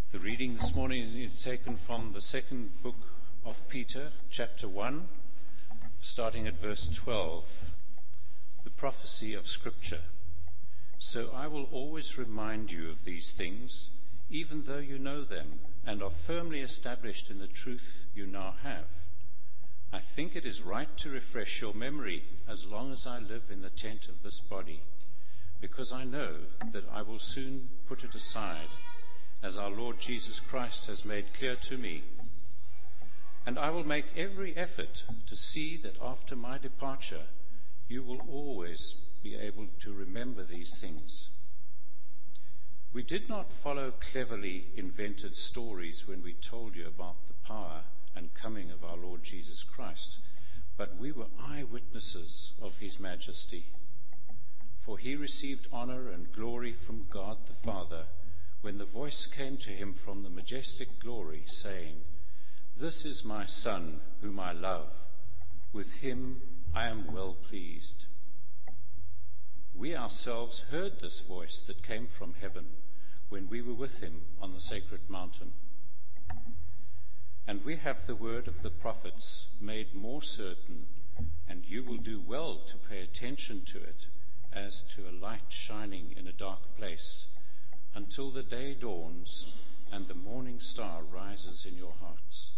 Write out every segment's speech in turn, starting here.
The reading this morning is taken from the second book of Peter, chapter 1, starting at verse 12, the prophecy of Scripture. So I will always remind you of these things, even though you know them and are firmly established in the truth you now have. I think it is right to refresh your memory as long as I live in the tent of this body, because I know that I will soon put it aside, as our Lord Jesus Christ has made clear to me. And I will make every effort to see that after my departure, you will always be able to remember these things. We did not follow cleverly invented stories when we told you about the power and coming of our Lord Jesus Christ, but we were eyewitnesses of his majesty. For he received honor and glory from God the Father, when the voice came to him from the majestic glory, saying, "This is my Son, whom I love. With him I am well pleased." We ourselves heard this voice that came from heaven when we were with him on the sacred mountain. And we have the word of the prophets made more certain, and you will do well to pay attention to it as to a light shining in a dark place, until the day dawns and the morning star rises in your hearts.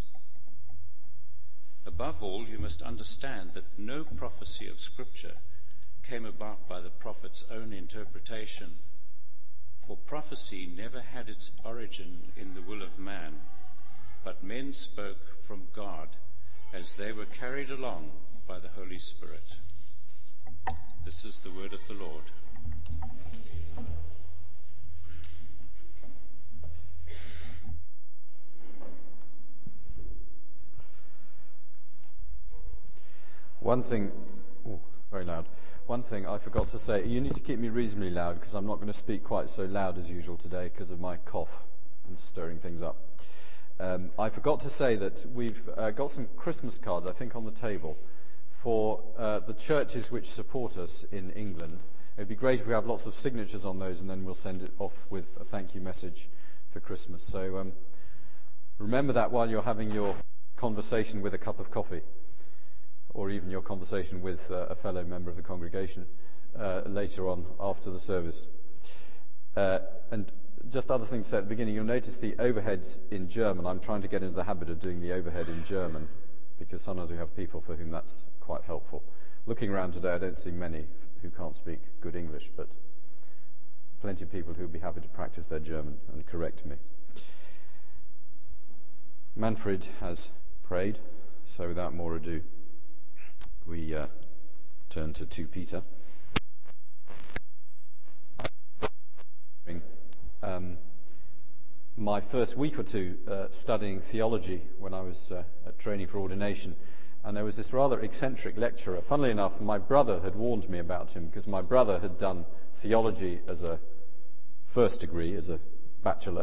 Above all, you must understand that no prophecy of Scripture came about by the prophet's own interpretation, for prophecy never had its origin in the will of man, but men spoke from God as they were carried along by the Holy Spirit. This is the word of the Lord. One thing I forgot to say, you need to keep me reasonably loud because I'm not going to speak quite so loud as usual today because of my cough and stirring things up. I forgot to say that we've got some Christmas cards, I think, on the table for the churches which support us in England. It would be great if we have lots of signatures on those, and then we'll send it off with a thank you message for Christmas. So remember that while you're having your conversation with a cup of coffee, or even your conversation with a fellow member of the congregation later on after the service. And just other things to say at the beginning, you'll notice the overheads in German. I'm trying to get into the habit of doing the overhead in German, because sometimes we have people for whom that's quite helpful. Looking around today, I don't see many who can't speak good English, but plenty of people who would be happy to practice their German and correct me. Manfred has prayed, so without more ado, we turn to 2 Peter. My first week or two studying theology when I was training for ordination, and there was this rather eccentric lecturer. Funnily enough, my brother had warned me about him, because my brother had done theology as a first degree, as a bachelor,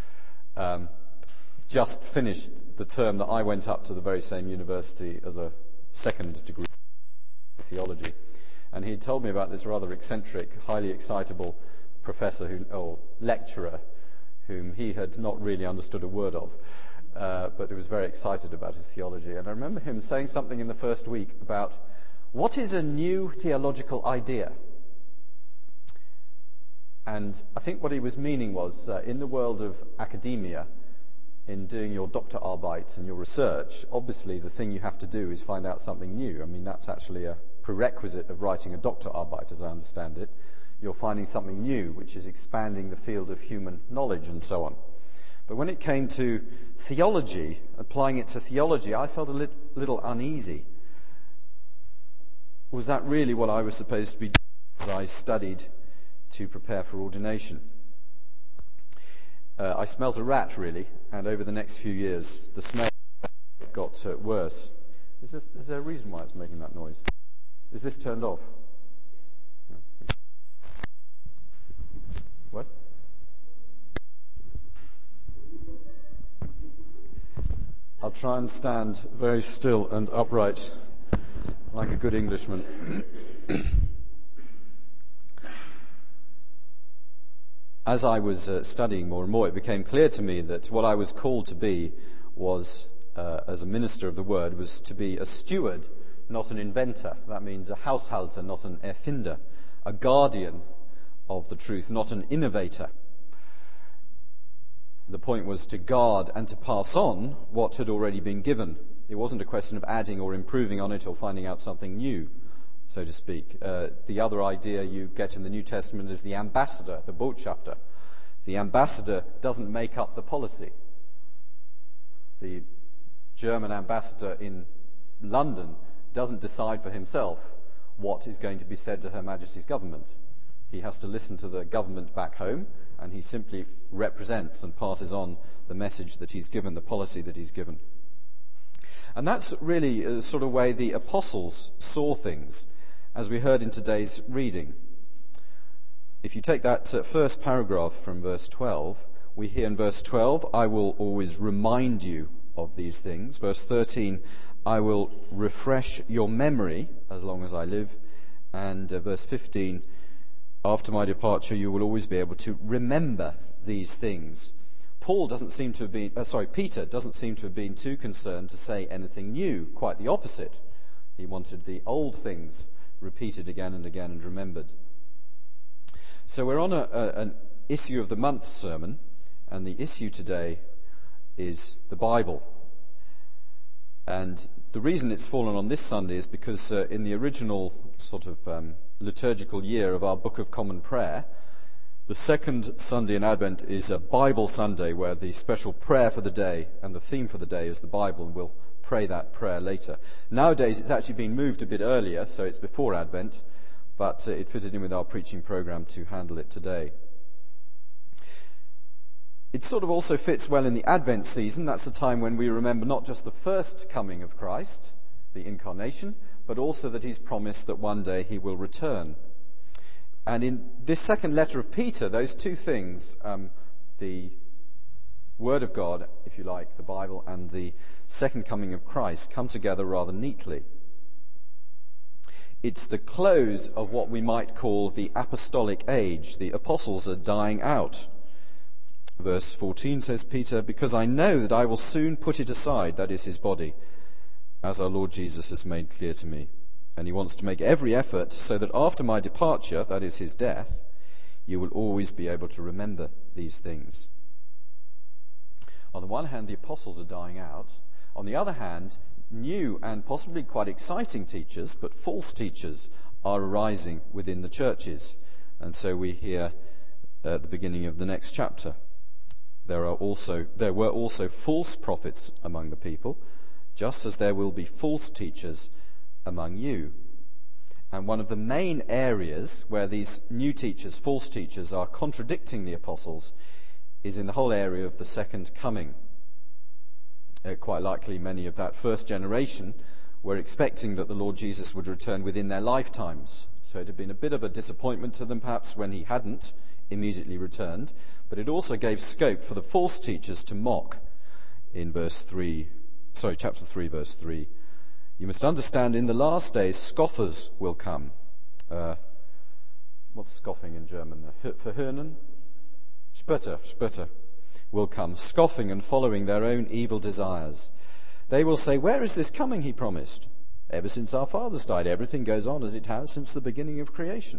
just finished the term that I went up to the very same university as a second degree theology, and he told me about this rather eccentric, highly excitable professor or lecturer whom he had not really understood a word of, but who was very excited about his theology. And I remember him saying something in the first week about what is a new theological idea. And I think what he was meaning was, in the world of academia, in doing your Doktorarbeit and your research, obviously the thing you have to do is find out something new. I mean, that's actually a prerequisite of writing a Doktorarbeit, as I understand it. You're finding something new, which is expanding the field of human knowledge and so on. But when it came to theology, applying it to theology, I felt a little uneasy. Was that really what I was supposed to be doing as I studied to prepare for ordination? I smelt a rat, really, and over the next few years, the smell got worse. Is there a reason why it's making that noise? Is this turned off? What? I'll try and stand very still and upright, like a good Englishman. as I was studying more and more, it became clear to me that what I was called to be was, as a minister of the word, was to be a steward, not an inventor. That means a Haushalter, not an Erfinder, a guardian of the truth, not an innovator. The point was to guard and to pass on what had already been given. It wasn't a question of adding or improving on it or finding out something new, so to speak. The other idea you get in the New Testament is the ambassador, the Botschafter. The ambassador doesn't make up the policy. The German ambassador in London doesn't decide for himself what is going to be said to Her Majesty's government. He has to listen to the government back home, and he simply represents and passes on the message that he's given, the policy that he's given. And that's really the sort of way the apostles saw things, as we heard in today's reading. If you take that first paragraph from verse 12, we hear in verse 12, I will always remind you of these things. Verse 13, I will refresh your memory as long as I live. And verse 15, after my departure you will always be able to remember these things. Peter doesn't seem to have been too concerned to say anything new. Quite the opposite. He wanted the old things repeated again and again and remembered. So we're on an issue of the month sermon, and the issue today is the Bible. And the reason it's fallen on this Sunday is because in the original sort of liturgical year of our Book of Common Prayer, the second Sunday in Advent is a Bible Sunday where the special prayer for the day and the theme for the day is the Bible, and we'll pray that prayer later. Nowadays it's actually been moved a bit earlier, so it's before Advent, but it fitted in with our preaching program to handle it today. It sort of also fits well in the Advent season. That's a time when we remember not just the first coming of Christ, the incarnation, but also that he's promised that one day he will return. And in this second letter of Peter, those two things, the Word of God, if you like, the Bible, and the second coming of Christ, come together rather neatly. It's the close of what we might call the apostolic age. The apostles are dying out. Verse 14 says, Peter, because I know that I will soon put it aside, that is his body, as our Lord Jesus has made clear to me. And he wants to make every effort so that after my departure, that is his death, you will always be able to remember these things. On the one hand, the apostles are dying out. On the other hand, new and possibly quite exciting teachers, but false teachers, are arising within the churches. And so we hear at the beginning of the next chapter, there were also false prophets among the people, just as there will be false teachers among you. And one of the main areas where these new teachers, false teachers, are contradicting the apostles is in the whole area of the second coming. Quite likely many of that first generation were expecting that the Lord Jesus would return within their lifetimes. So it had been a bit of a disappointment to them perhaps when he hadn't immediately returned, but it also gave scope for the false teachers to mock in chapter 3, verse 3. You must understand, in the last days, scoffers will come. What's scoffing in German? Verhöhnen? Spötter will come, scoffing and following their own evil desires. They will say, where is this coming he promised? Ever since our fathers died, everything goes on as it has since the beginning of creation.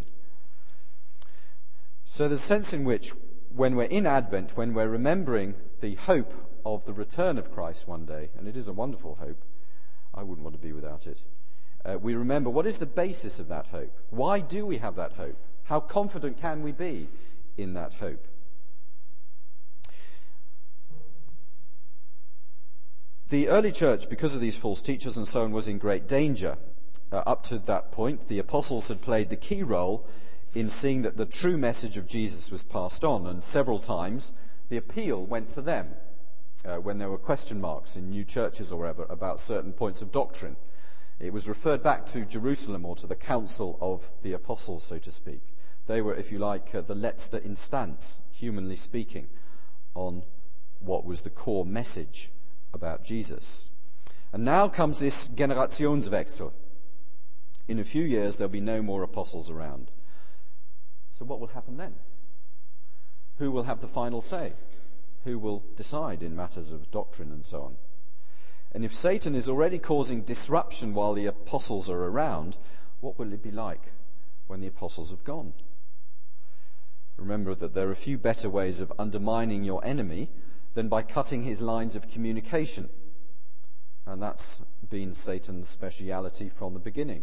So there's a sense in which, when we're in Advent, when we're remembering the hope of the return of Christ one day, and it is a wonderful hope, I wouldn't want to be without it. We remember, what is the basis of that hope? Why do we have that hope? How confident can we be in that hope? The early church, because of these false teachers and so on, was in great danger. Up to that point, the apostles had played the key role in seeing that the true message of Jesus was passed on, and several times the appeal went to them when there were question marks in new churches or wherever about certain points of doctrine. It was referred back to Jerusalem, or to the council of the apostles, so to speak. They were, if you like, the letzte Instanz, humanly speaking, on what was the core message about Jesus. And now comes this Generationswechsel. In a few years, there'll be no more apostles around. So what will happen then? Who will have the final say? Who will decide in matters of doctrine and so on? And if Satan is already causing disruption while the apostles are around, what will it be like when the apostles have gone? Remember that there are few better ways of undermining your enemy than by cutting his lines of communication. And that's been Satan's speciality from the beginning.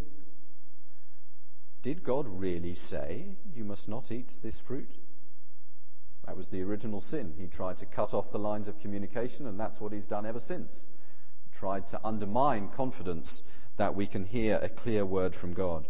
Did God really say, you must not eat this fruit? That was the original sin. He tried to cut off the lines of communication, and that's what he's done ever since. Tried to undermine confidence that we can hear a clear word from God.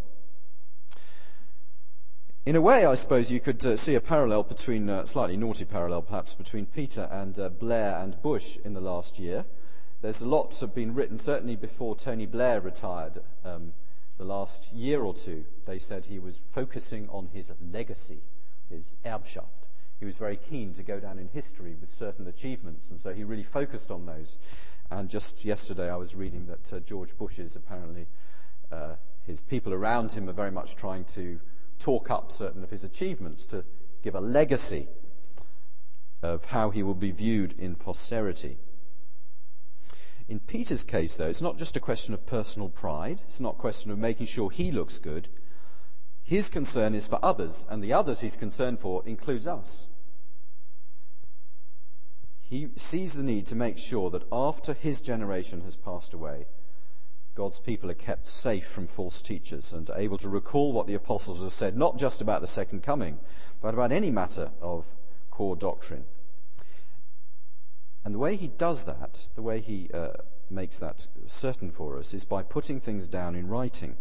In a way, I suppose you could see a parallel between, slightly naughty parallel perhaps, between Peter and Blair and Bush in the last year. There's a lot been written, certainly before Tony Blair retired, the last year or two. They said he was focusing on his legacy, his Erbschaft. He was very keen to go down in history with certain achievements, and so he really focused on those. And just yesterday I was reading that George Bush is apparently, his people around him are very much trying to talk up certain of his achievements to give a legacy of how he will be viewed in posterity. In Peter's case, though, it's not just a question of personal pride. It's not a question of making sure he looks good. His concern is for others, and the others he's concerned for includes us. He sees the need to make sure that after his generation has passed away, God's people are kept safe from false teachers and able to recall what the apostles have said, not just about the second coming, but about any matter of core doctrine. And the way he does that, the way he makes that certain for us, is by putting things down in writing.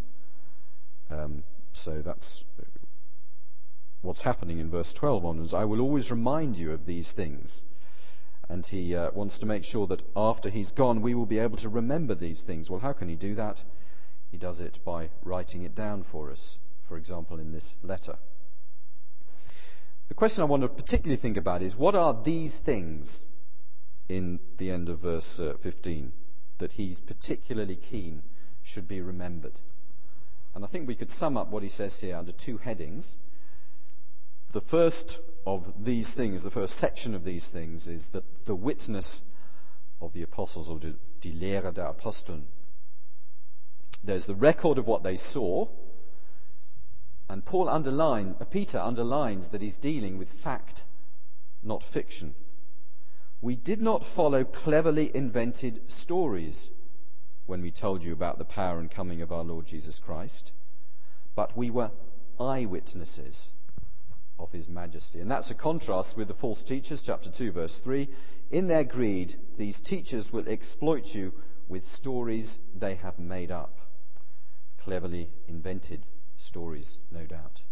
So that's what's happening in verse 12 onwards. I will always remind you of these things. And he wants to make sure that after he's gone, we will be able to remember these things. Well, how can he do that? He does it by writing it down for us, for example, in this letter. The question I want to particularly think about is, what are these things in the end of verse 15 that he's particularly keen should be remembered? And I think we could sum up what he says here under two headings. The first of these things, the first section of these things, is that the witness of the apostles, or die Lehre der Aposteln. There's the record of what they saw, and Peter underlines that he's dealing with fact, not fiction. We did not follow cleverly invented stories when we told you about the power and coming of our Lord Jesus Christ, but we were eyewitnesses of his majesty. And that's a contrast with the false teachers, chapter 2, verse 3. In their greed, these teachers will exploit you with stories they have made up. Cleverly invented stories, no doubt.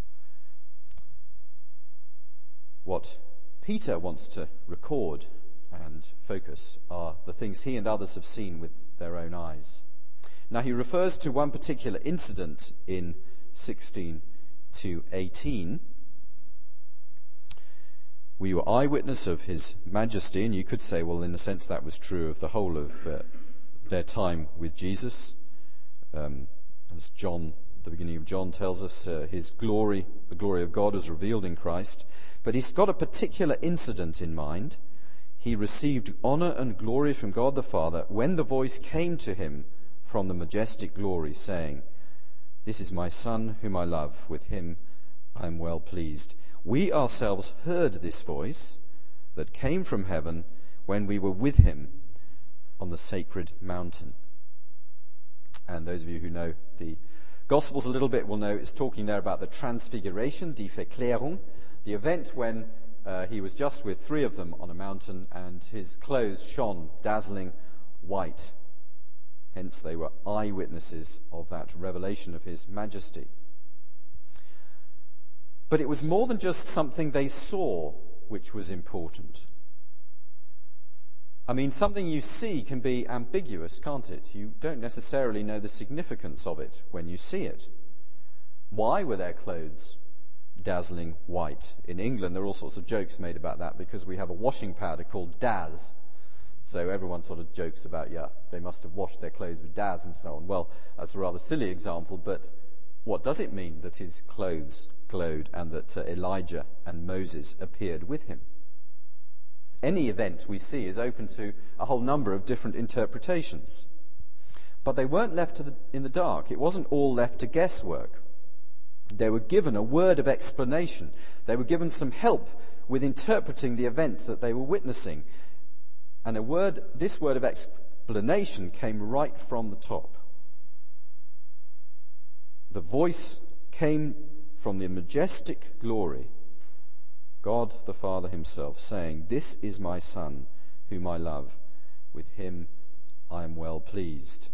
What Peter wants to record and focus are the things he and others have seen with their own eyes. Now he refers to one particular incident in 16 to 18. We were eyewitness of his majesty, and you could say, well, in a sense that was true of the whole of their time with Jesus. As John, the beginning of John tells us, his glory, the glory of God is revealed in Christ. But he's got a particular incident in mind. He received honor and glory from God the Father when the voice came to him from the majestic glory, saying, "This is my Son whom I love, with him I am well pleased." We ourselves heard this voice that came from heaven when we were with him on the sacred mountain. And those of you who know the Gospels a little bit will know it's talking there about the transfiguration, die Verklärung, the event when he was just with three of them on a mountain and his clothes shone dazzling white. Hence they were eyewitnesses of that revelation of his majesty. But it was more than just something they saw which was important. I mean, something you see can be ambiguous, can't it? You don't necessarily know the significance of it when you see it. Why were their clothes dazzling white? In England, there are all sorts of jokes made about that because we have a washing powder called Daz. So everyone sort of jokes about, they must have washed their clothes with Daz and so on. Well, that's a rather silly example, but what does it mean that his clothes glowed and that Elijah and Moses appeared with him? Any event we see is open to a whole number of different interpretations. But they weren't left in the dark. It wasn't all left to guesswork. They were given a word of explanation. They were given some help with interpreting the event that they were witnessing. And this word of explanation came right from the top. The voice came from the majestic glory, God the Father himself, saying, "This is my Son, whom I love. With him I am well pleased."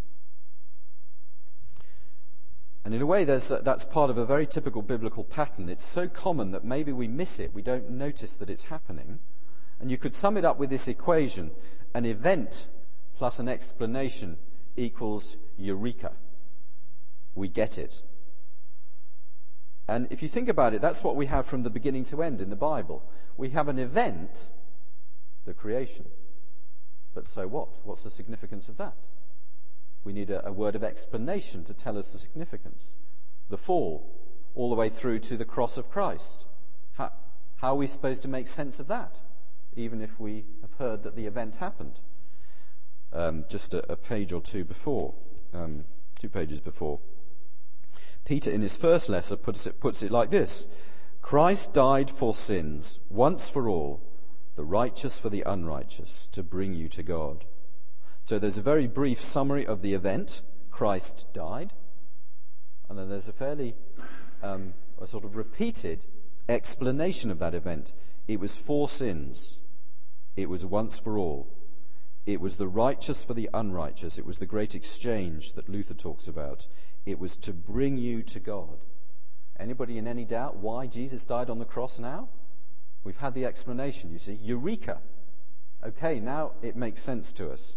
And in a way, that's part of a very typical biblical pattern. It's so common that maybe we miss it. We don't notice that it's happening. And you could sum it up with this equation: an event plus an explanation equals eureka. We get it. And if you think about it, that's what we have from the beginning to end in the Bible. We have an event, the creation. But so what? What's the significance of that? We need a word of explanation to tell us the significance. The fall, all the way through to the cross of Christ. How are we supposed to make sense of that, even if we have heard that the event happened? Just a page or two before, 2 pages before, Peter in his first letter puts it like this: Christ died for sins, once for all, the righteous for the unrighteous, to bring you to God. So there's a very brief summary of the event. Christ died. And then there's a fairly a sort of repeated explanation of that event. It was for sins. It was once for all. It was the righteous for the unrighteous. It was the great exchange that Luther talks about. It was to bring you to God. Anybody in any doubt why Jesus died on the cross now? We've had the explanation, you see. Eureka. Okay, now it makes sense to us.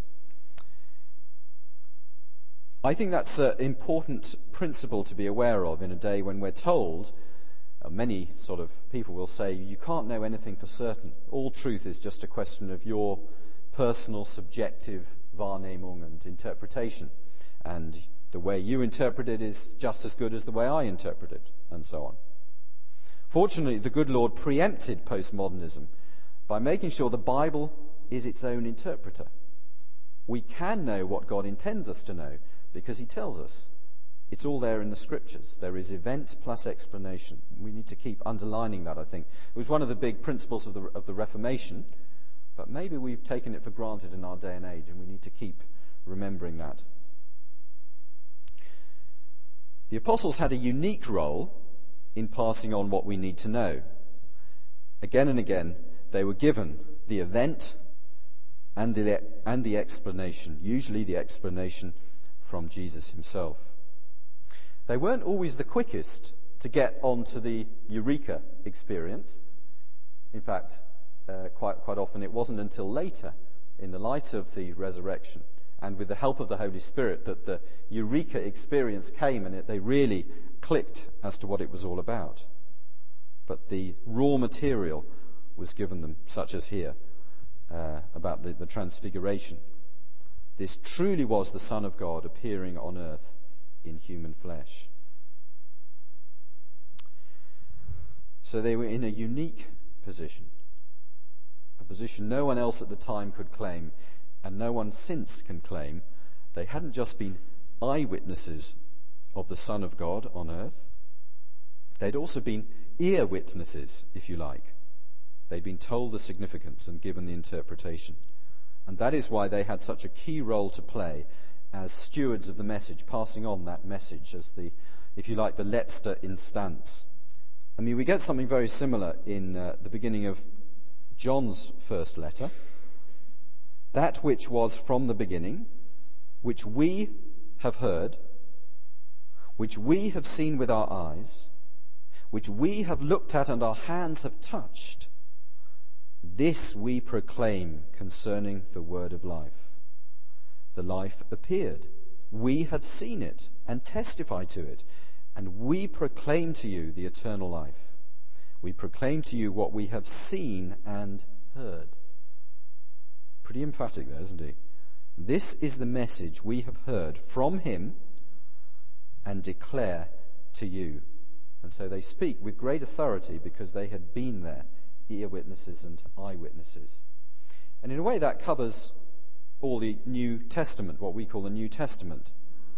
I think that's an important principle to be aware of in a day when we're told, many sort of people will say, you can't know anything for certain. All truth is just a question of your personal, subjective Wahrnehmung and interpretation. And the way you interpret it is just as good as the way I interpret it, and so on. Fortunately, the good Lord preempted postmodernism by making sure the Bible is its own interpreter. We can know what God intends us to know because he tells us. It's all there in the Scriptures. There is event plus explanation. We need to keep underlining that, I think. It was one of the big principles of the Reformation, but maybe we've taken it for granted in our day and age, and we need to keep remembering that. The apostles had a unique role in passing on what we need to know. Again and again, they were given the event and the explanation, usually the explanation from Jesus himself. They weren't always the quickest to get onto the eureka experience. In fact, quite often it wasn't until later, in the light of the resurrection and with the help of the Holy Spirit, that the eureka experience came and they really clicked as to what it was all about. But the raw material was given them, such as here, about the transfiguration. This truly was the Son of God appearing on earth in human flesh. So they were in a unique position, a position no one else at the time could claim, and no one since can claim. They hadn't just been eyewitnesses of the Son of God on earth. They'd also been ear witnesses, if you like. They'd been told the significance and given the interpretation. And that is why they had such a key role to play as stewards of the message, passing on that message as the, if you like, the letzter Instanz. I mean, we get something very similar in the beginning of John's first letter. That which was from the beginning, which we have heard, which we have seen with our eyes, which we have looked at and our hands have touched, this we proclaim concerning the word of life. The life appeared. We have seen it and testify to it, and we proclaim to you the eternal life. We proclaim to you what we have seen and heard. Pretty emphatic there, isn't he? This is the message we have heard from him and declare to you. And so they speak with great authority because they had been there, ear witnesses and eyewitnesses. And in a way that covers all the New Testament, what we call the New Testament.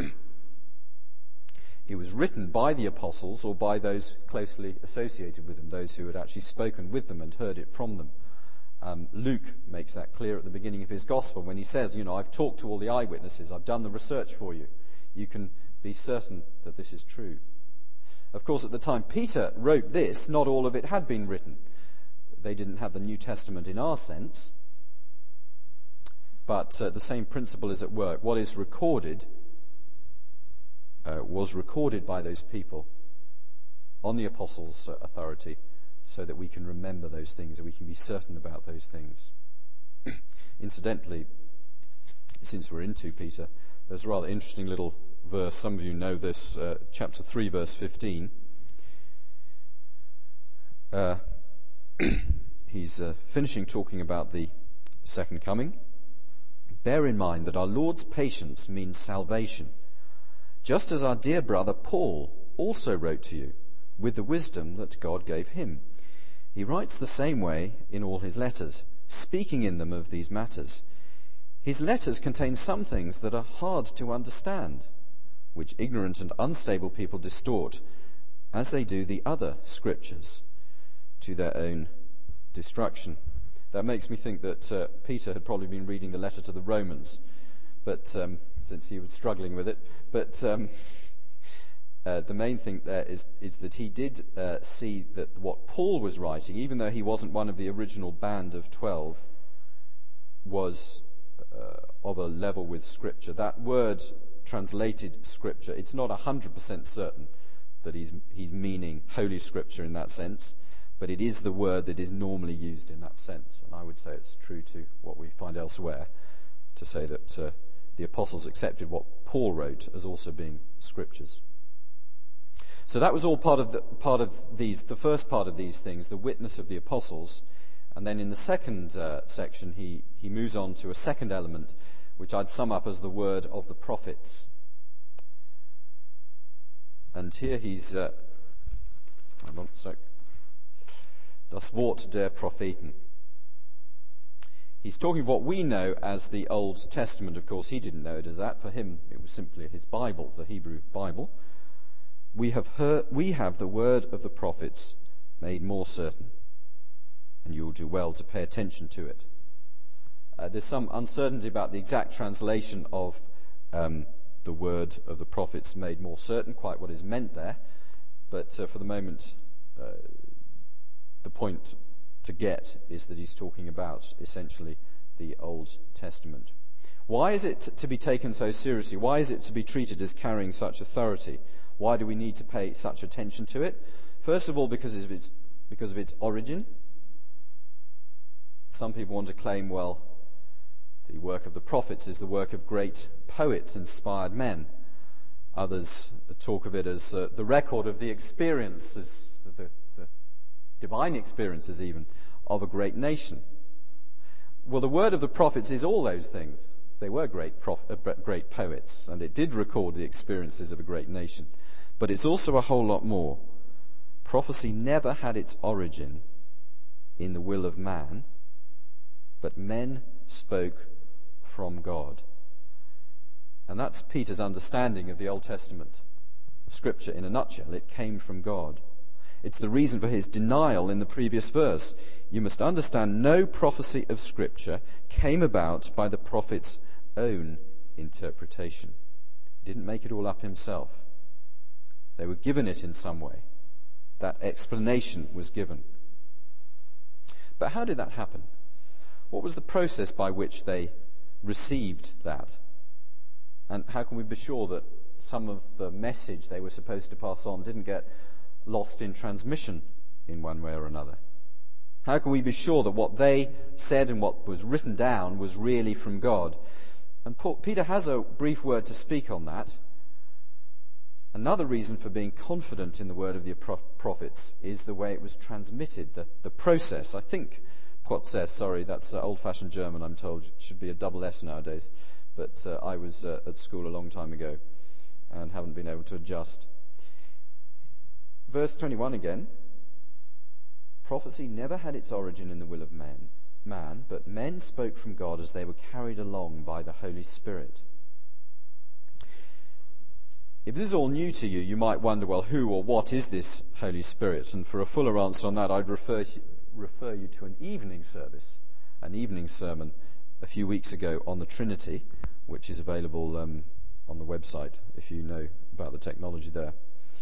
It was written by the apostles or by those closely associated with them, those who had actually spoken with them and heard it from them. Luke makes that clear at the beginning of his gospel when he says, I've talked to all the eyewitnesses, I've done the research for you. You can be certain that this is true. Of course, at the time Peter wrote this, not all of it had been written. They didn't have the New Testament in our sense, but the same principle is at work. What is recorded was recorded by those people on the apostles' authority so that we can remember those things and we can be certain about those things. Incidentally, since we're in 2 Peter, there's a rather interesting little verse. Some of you know this, chapter 3, verse 15. He's finishing talking about the second coming. Bear in mind that our Lord's patience means salvation, just as our dear brother Paul also wrote to you, with the wisdom that God gave him. He writes the same way in all his letters, speaking in them of these matters. His letters contain some things that are hard to understand, which ignorant and unstable people distort, as they do the other scriptures, to their own destruction. That makes me think that Peter had probably been reading the letter to the Romans, but since he was struggling with it. But the main thing there is that he did see that what Paul was writing, even though he wasn't one of the original band of 12, was of a level with Scripture. That word translated Scripture, it's not 100% certain that he's meaning Holy Scripture in that sense, but it is the word that is normally used in that sense. And I would say it's true to what we find elsewhere, to say that the apostles accepted what Paul wrote as also being Scriptures. So that was all part of the first part of these things, the witness of the apostles. And then in the second section, he moves on to a second element, which I'd sum up as the word of the prophets. And here he's, hold on a sec, das Wort der Propheten. He's talking of what we know as the Old Testament. Of course, he didn't know it as that. For him, it was simply his Bible, the Hebrew Bible. We have the word of the prophets made more certain, and you'll do well to pay attention to it. There's some uncertainty about the exact translation of the word of the prophets made more certain, quite what is meant there. But for the moment, the point to get is that he's talking about essentially the Old Testament. Why is it to be taken so seriously? Why is it to be treated as carrying such authority? Why do we need to pay such attention to it? First of all, because of its origin. Some people want to claim, well, the work of the prophets is the work of great poets, inspired men. Others talk of it as the record of the experiences, the divine experiences even, of a great nation. Well, the word of the prophets is all those things. They were great poets, and it did record the experiences of a great nation. But it's also a whole lot more. Prophecy never had its origin in the will of man, but men spoke from God. And that's Peter's understanding of the Old Testament Scripture in a nutshell. It came from God. It's the reason for his denial in the previous verse. You must understand no prophecy of Scripture came about by the prophet's own interpretation. He didn't make it all up himself. They were given it in some way. That explanation was given. But how did that happen? What was the process by which they received that? And how can we be sure that some of the message they were supposed to pass on didn't get lost in transmission in one way or another? How can we be sure that what they said and what was written down was really from God? And Peter has a brief word to speak on that. Another reason for being confident in the word of the prophets is the way it was transmitted, the process. I think Prozess, sorry, that's old-fashioned German, I'm told. It should be a double S nowadays. But I was at school a long time ago and haven't been able to adjust. Verse 21 again. Prophecy never had its origin in the will of man, but men spoke from God as they were carried along by the Holy Spirit. If this is all new to you, you might wonder, well, who or what is this Holy Spirit? And for a fuller answer on that, I'd refer you to an evening service, an evening sermon a few weeks ago on the Trinity, which is available on the website if you know about the technology there.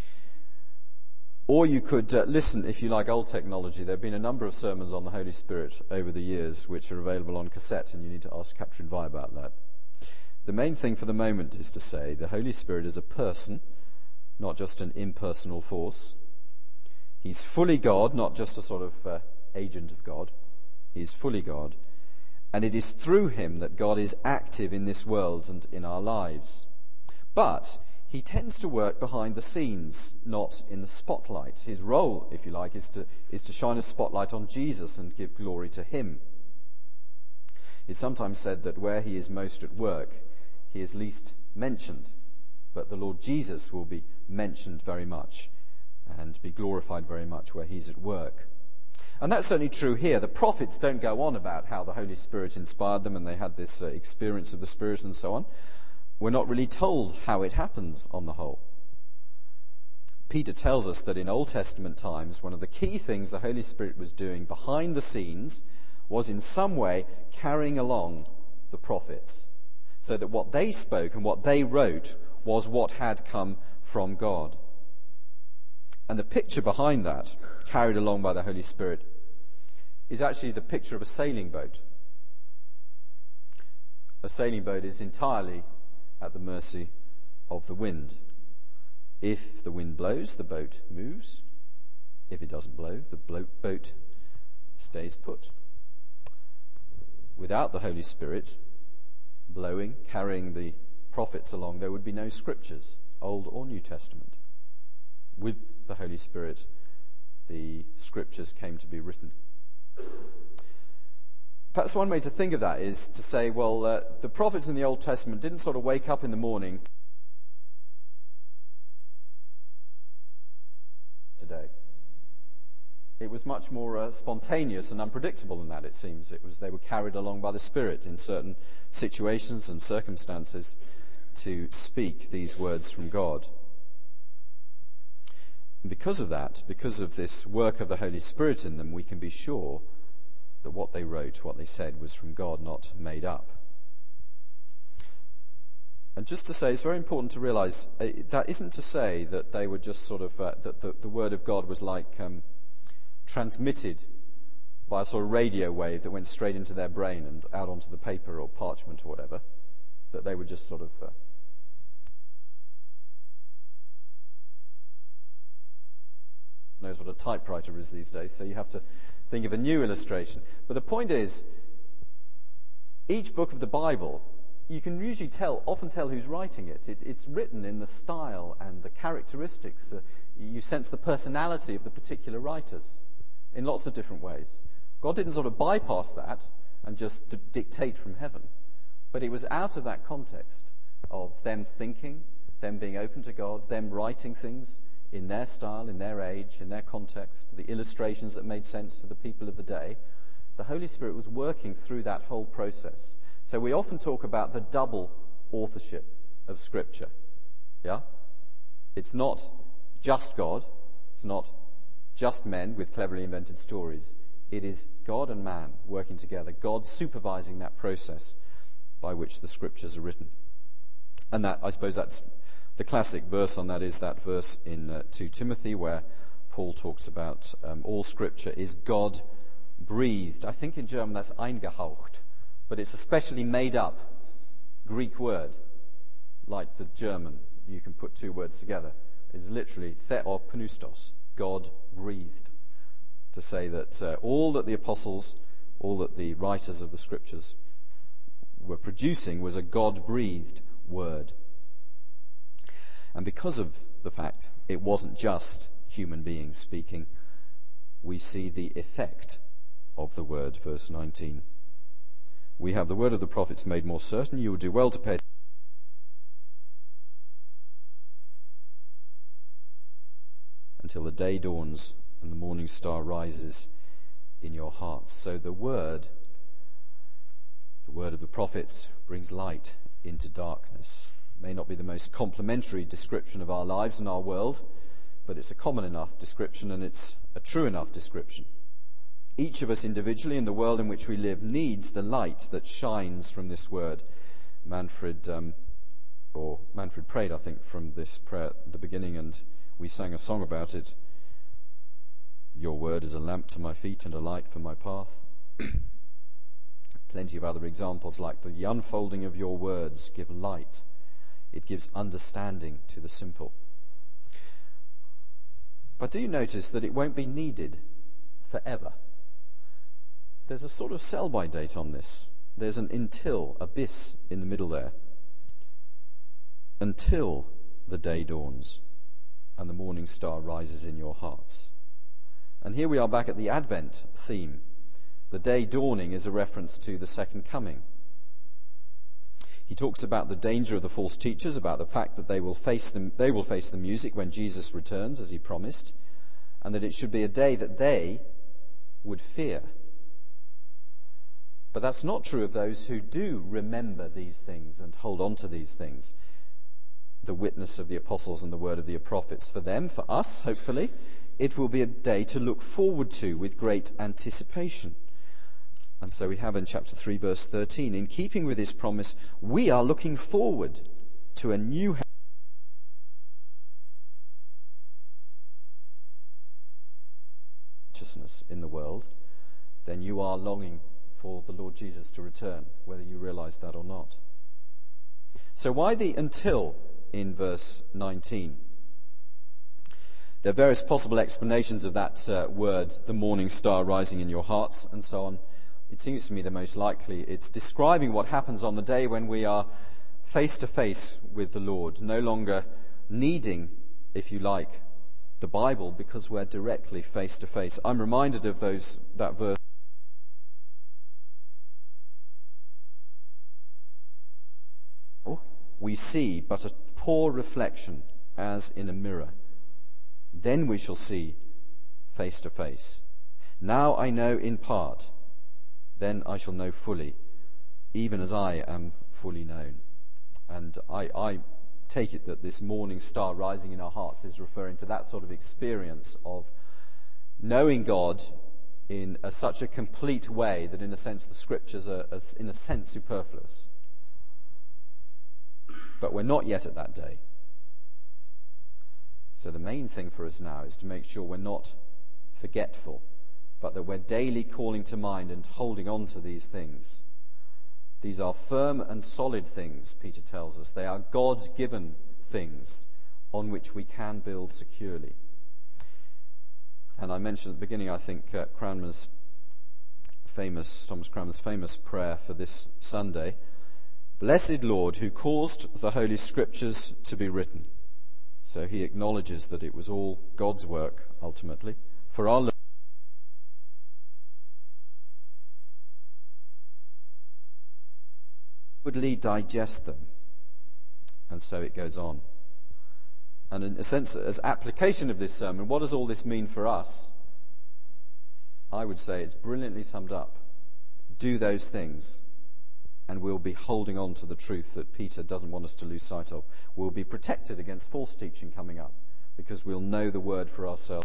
Or you could listen, if you like old technology. There have been a number of sermons on the Holy Spirit over the years which are available on cassette, and you need to ask Catherine Vi about that. The main thing for the moment is to say the Holy Spirit is a person, not just an impersonal force. He's fully God, not just a sort of agent of God. He's fully God. And it is through him that God is active in this world and in our lives. But he tends to work behind the scenes, not in the spotlight. His role, if you like, is to shine a spotlight on Jesus and give glory to him. It's sometimes said that where he is most at work, he is least mentioned. But the Lord Jesus will be mentioned very much and be glorified very much where he's at work. And that's certainly true here. The prophets don't go on about how the Holy Spirit inspired them and they had this experience of the Spirit and so on. We're not really told how it happens on the whole. Peter tells us that in Old Testament times, one of the key things the Holy Spirit was doing behind the scenes was in some way carrying along the prophets, so that what they spoke and what they wrote was what had come from God. And the picture behind that, carried along by the Holy Spirit, is actually the picture of a sailing boat. A sailing boat is entirely at the mercy of the wind. If the wind blows, the boat moves. If it doesn't blow, the boat stays put. Without the Holy Spirit blowing, carrying the prophets along, there would be no scriptures, Old or New Testament. With the Holy Spirit, the scriptures came to be written. Perhaps one way to think of that is to say, well, the prophets in the Old Testament didn't sort of wake up in the morning today. It was much more spontaneous and unpredictable than that, it seems. They were carried along by the Spirit in certain situations and circumstances to speak these words from God. And because of that, because of this work of the Holy Spirit in them, we can be sure that what they wrote, what they said, was from God, not made up. And just to say, it's very important to realize, that isn't to say that they were just sort of, that the Word of God was like transmitted by a sort of radio wave that went straight into their brain and out onto the paper or parchment or whatever, that they were just sort of knows what a typewriter is these days, so you have to think of a new illustration. But the point is, each book of the Bible, you can usually often tell who's writing it. It's written in the style and the characteristics. You sense the personality of the particular writers in lots of different ways. God didn't sort of bypass that and just dictate from heaven, but it was out of that context of them thinking, them being open to God, them writing things in their style, in their age, in their context, the illustrations that made sense to the people of the day. The Holy Spirit was working through that whole process. So we often talk about the double authorship of Scripture. Yeah? It's not just God. It's not just men with cleverly invented stories. It is God and man working together, God supervising that process by which the Scriptures are written. And that, I suppose that's the classic verse on that is that verse in 2 Timothy where Paul talks about all Scripture is God-breathed. I think in German that's eingehaucht, but it's a specially made-up Greek word, like the German. You can put two words together. It's literally theopneustos, God-breathed, to say that all that the apostles, all that the writers of the Scriptures were producing was a God-breathed word. And because of the fact it wasn't just human beings speaking, we see the effect of the word, verse 19. We have the word of the prophets made more certain. You will do well to pay until the day dawns and the morning star rises in your hearts. So the word of the prophets brings light into darkness. It may not be the most complimentary description of our lives and our world, but it's a common enough description, and it's a true enough description. Each of us individually in the world in which we live needs the light that shines from this word. Manfred prayed, I think, from this prayer at the beginning, and we sang a song about it. Your word is a lamp to my feet and a light for my path. Plenty of other examples like the unfolding of your words give light. It gives understanding to the simple. But do you notice that it won't be needed forever? There's a sort of sell-by date on this. There's an until, a bis in the middle there. Until the day dawns and the morning star rises in your hearts. And here we are back at the Advent theme. The day dawning is a reference to the second coming. He talks about the danger of the false teachers, about the fact that they will face the music when Jesus returns, as he promised, and that it should be a day that they would fear. But that's not true of those who do remember these things and hold on to these things. The witness of the apostles and the word of the prophets. For them, for us, hopefully, it will be a day to look forward to with great anticipation. And so we have in chapter 3, verse 13, in keeping with his promise, we are looking forward to a new righteousness in the world. Then you are longing for the Lord Jesus to return, whether you realize that or not. So why the until in verse 19? There are various possible explanations of that word, the morning star rising in your hearts, and so on. It seems to me the most likely it's describing what happens on the day when we are face to face with the Lord, no longer needing, if you like, the Bible because we're directly face to face. I'm reminded of that verse. We see but a poor reflection as in a mirror. Then we shall see face to face. Now I know in part, then I shall know fully, even as I am fully known. And I take it that this morning star rising in our hearts is referring to that sort of experience of knowing God in such a complete way that in a sense the scriptures are in a sense superfluous. But we're not yet at that day. So the main thing for us now is to make sure we're not forgetful, but that we're daily calling to mind and holding on to these things. These are firm and solid things, Peter tells us. They are God's given things on which we can build securely. And I mentioned at the beginning, I think, Thomas Cranmer's famous prayer for this Sunday. Blessed Lord, who caused the Holy Scriptures to be written. So he acknowledges that it was all God's work, ultimately, for our would digest them. And so it goes on. And in a sense, as application of this sermon, what does all this mean for us? I would say it's brilliantly summed up. Do those things, and we'll be holding on to the truth that Peter doesn't want us to lose sight of. We'll be protected against false teaching coming up, because we'll know the word for ourselves.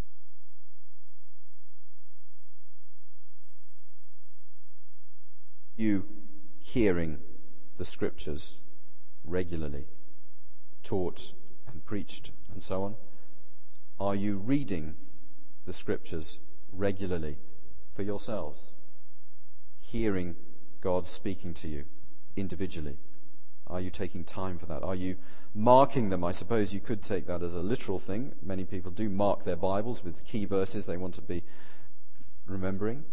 You hearing the scriptures regularly, taught and preached and so on? Are you reading the scriptures regularly for yourselves? Hearing God speaking to you individually? Are you taking time for that? Are you marking them? I suppose you could take that as a literal thing. Many people do mark their Bibles with key verses they want to be remembering.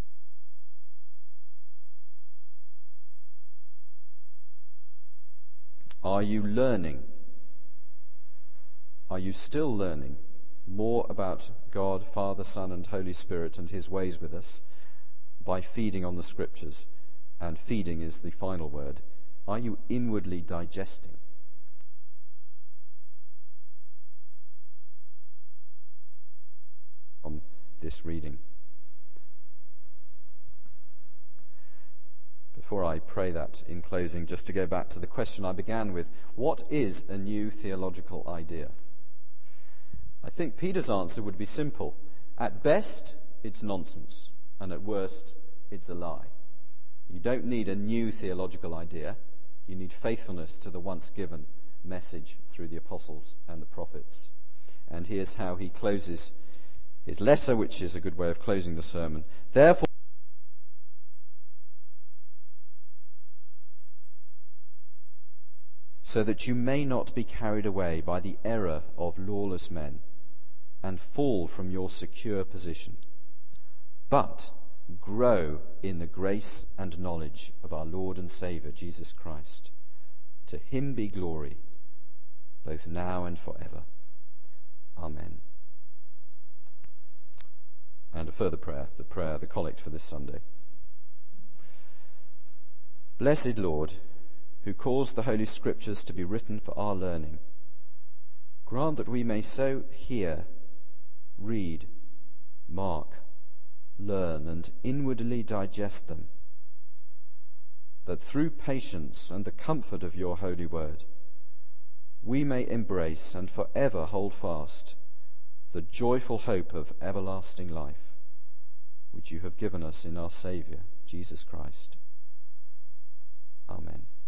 Are you learning? Are you still learning more about God, Father, Son, and Holy Spirit and his ways with us by feeding on the scriptures? And feeding is the final word. Are you inwardly digesting? . this reading. Before I pray that in closing, just to go back to the question I began with, what is a new theological idea? I think Peter's answer would be simple. At best, it's nonsense, and at worst, it's a lie. You don't need a new theological idea. You need faithfulness to the once given message through the apostles and the prophets. And here's how he closes his letter, which is a good way of closing the sermon. Therefore, so that you may not be carried away by the error of lawless men and fall from your secure position, but grow in the grace and knowledge of our Lord and Saviour, Jesus Christ. To him be glory, both now and forever. Amen. And a further prayer, the collect for this Sunday. Blessed Lord, who caused the Holy Scriptures to be written for our learning, grant that we may so hear, read, mark, learn, and inwardly digest them, that through patience and the comfort of your holy word, we may embrace and forever hold fast the joyful hope of everlasting life, which you have given us in our Saviour, Jesus Christ. Amen.